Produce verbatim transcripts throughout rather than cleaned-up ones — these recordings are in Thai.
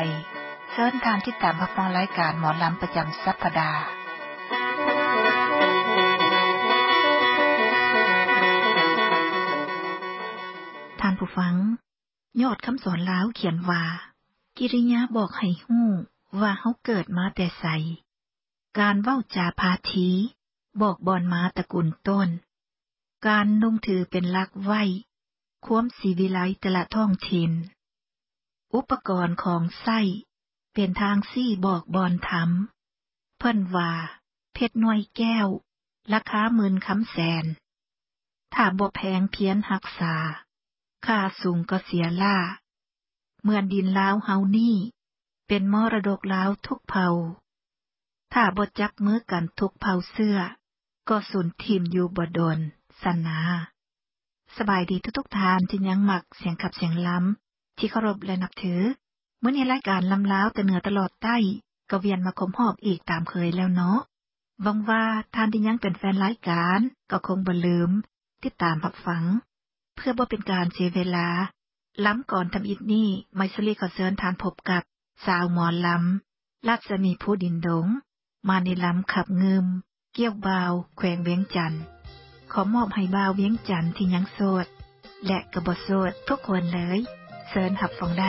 เชิญทานที่ตามรับฟังรายการหมอลำประจำสัปดาห์ท่านผู้ฟังยอดคำสอนลาวเขียนว่ากิริยาบอกให้ฮู้ว่าเฮาเกิดมาแต่ไสการเว้าจาพาทีบอกบอนมาตระกูลต้นการลงถือเป็นหลักไว้ความสิวิไลแต่ละท้องถิ่นอุปกรณ์ของไส้เป็นทางซี่บอกบอนทำเพิ่นว่าเพชรหน่วยแก้วราคาหมื่นคำแสนถ้าบ่แพงเพียนรักษาค่าสูงก็เสียล่าเหมือนดินลาวเฮานี่เป็นมรดกลาวทุกเผ่าถ้าบ่จับมือกันทุกเผ่าเสื้อก็สูญทิ่มอยู่บ่ดนสนาสบายดีทุกๆทานที่ยังมักเสียงขับเสียงล้ำที่เคารพและนับถือเมื่อนี้รายการลำล้าวแต่เหนือตลอดใต้ก็เวียนมาคมหอบอีกตามเคยแล้วเนาะหวังว่าท่านที่ยังเป็นแฟนรายการก็คงบ่ลืมติดตามรับฟังเพื่อบ่เป็นการเสียเวลาล้ำก่อนทำอิฐนี่ไมซ์ลีขอเชิญทานพบกับสาวหมอลำรัศมีผู้ดินดงมาในล้ำขับงึมเกี่ยวบาวแขวงเวียงจันทน์ขอมอบให้บาวเวียงจันทน์ที่ยังโสดและก็บ่โสดทุกคนเลยเชิญรับฟังได้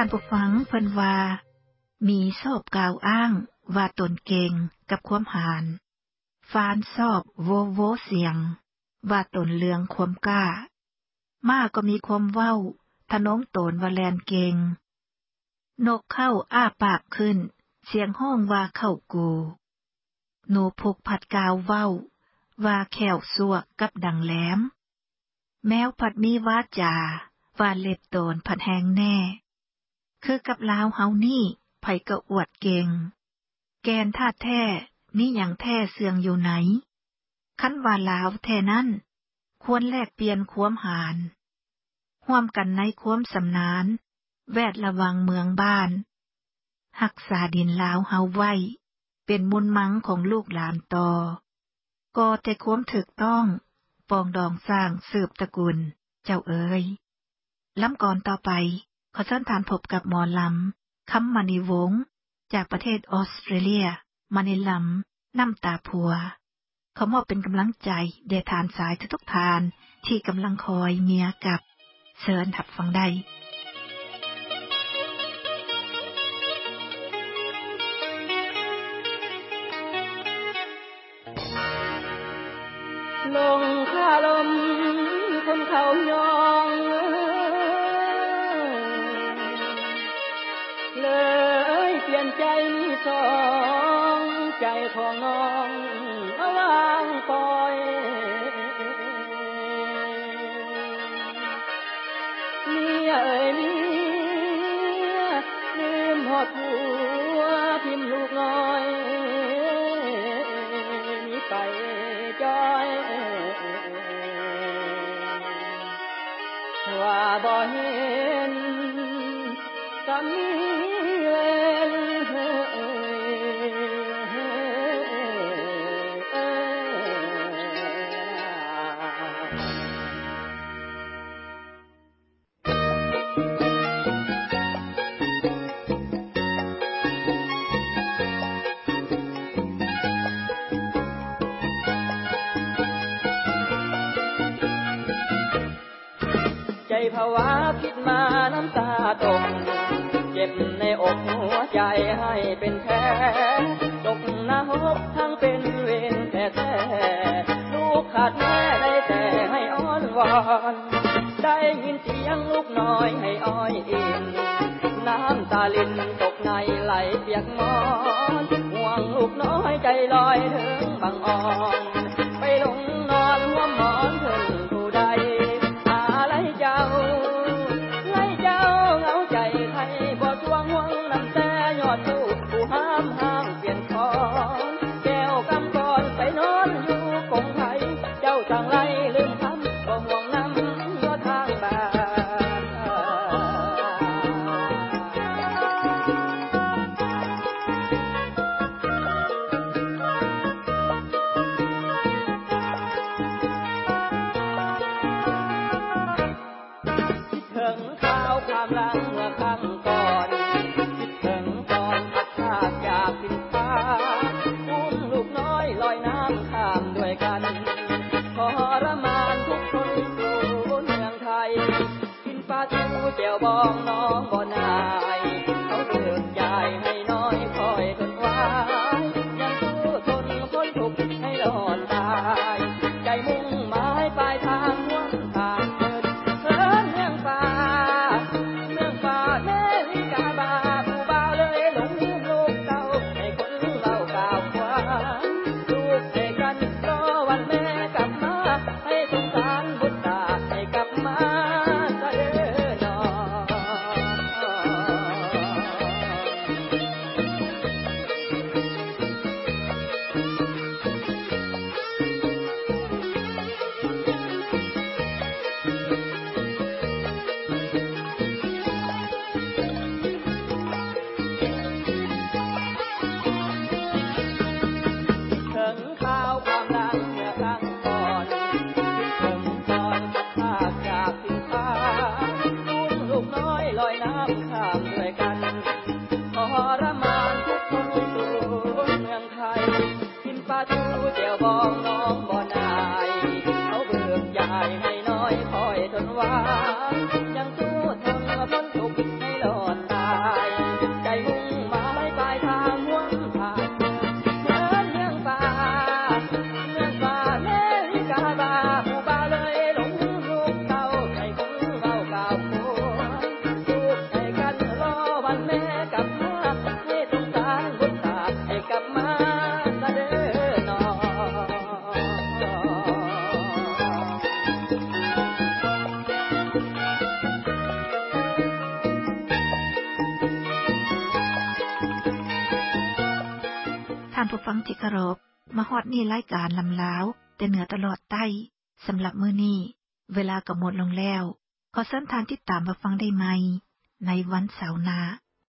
ผู้ฟังเพิ่นว่ามีชอบกล่าวอ้างว่าตนเก่งกับความหารฟานชอบโวโวเสียงว่าตนเลืองความกล้าม้าก็มีความเว้าทะโน้มตนว่าแลนเก่งนกเข้าอ้าปากขึ้นเสียงห้องว่าเข้ากูหนูพุกผัดกาวเว้าว่าแขวสวกกับดังแหลมแมวผัดมีวาจาว่าเล็บโตนผัดแหงแน่คือกับลาวเฮานี่ไผก็อวดเก่งแกนธาตุแท้มีหยังแท้เสื่องอยู่ไหนคันว่าลาวแท้นั้นควรแลกเปลี่ยนความหารร่วมกันในความสำนานแวดระวังเมืองบ้านรักษาดินลาวเฮาไว้เป็นมุลมังของลูกหลานต่อก่อแต่ความถูกต้องปองดองสร้างสืบตระกูลเจ้าเอ๋ยลำก่อนต่อไปขอเชิญท่านพบกับหมอลำคำมณีวงศ์จากประเทศออสเตรเลียมาในลำน้ำตาผัวขอมอบเป็นกำลังใจแด่ทานสายทุกๆทานที่กำลังคอยเมียกับเชิญหับฟังได้ลงข้าลมคนเขายองเลยเปลี่ยนใจมีสองใจของน้องมาวางปล่อยเมียเอ่ยเมียลืมหอดผัวทิมลูกน้อยมีไปจอยว่าบ่เห็นสามีเล่นใจภาวะคิดมาน้ำตาตกเจ็บในอกหัวใจให้เป็นแผลตกนรกทั้งเป็นเวรแท้ๆลูกขาดแม่ได้แต่ให้อ้อนวอนได้ยินเสียงลูกน้อยให้อ้อยอิงน้ำตาลินตกในไหลเปียกมอนห่วงลูกน้อยใจลอยถึงบางอ่อนไปลงนอนหัวหมอนเพิ่นผู้ใดอะไรเจ้าไล่เจ้าเหงาใจใครบ่ทวงห่วงน้ำแต่ยอดสู้ผู้ห้ามห้ามเปลี่ยนคอนแก้วกำก่อนไปนอนอยู่กงไผเจ้าสั่งไล่ลืมคำบ่ห่วงน้ำก็ทางบ้านความรักเมื่อครั้งก่อนคิดถึงตอนพัดพรากจากดินฟ้าอุ้มลูกน้อยลอยน้ำข้ามด้วยกันทรมานทุกคนสู่เมืองไทยกินปลาทูแจ่วบองน้องบ่นายเขาเลือกยายให้น้อยคอยทนไว้ยังสู้ทนพ้นทุกข์ให้รอดตายใจมุ่งหมายปลายทางหนทางเดินเดินเมืองฟ้าเมืองฟ้าเมลิกาบาผู้บ่าวเลยหลงลืมลูกเก่าให้ท่านผู้ฟังที่เคารพมาฮอดนี่รายการลำลาวแต่เหนือตลอดใต้สำหรับมื้อนี้เวลาก็หมดลงแล้วขอเชิญท่านติดตามรับฟังได้ใหม่ในวันเสาร์หน้า